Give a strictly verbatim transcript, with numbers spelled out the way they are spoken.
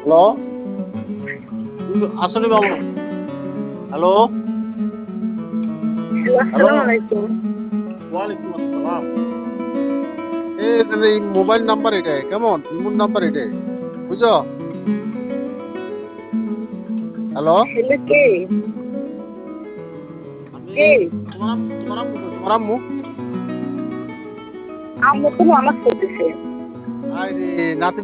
Hello, আসলে বাবু। Hello, hello, hello, আসসালামু আলাইকুম। ওয়ালাইকুম আসসালাম। এই তাহলে এই মোবাইল নাম্বার এটাই কেমন ইমুন নাম্বার এটাই বুঝছো? হ্যালো, হ্যালো, কে? আমি কে? তোমার আম- তোমার আম্মু কই? তোমার আম্মু? আম্মু তো নামাজ পড়তেছে। আরে নাতি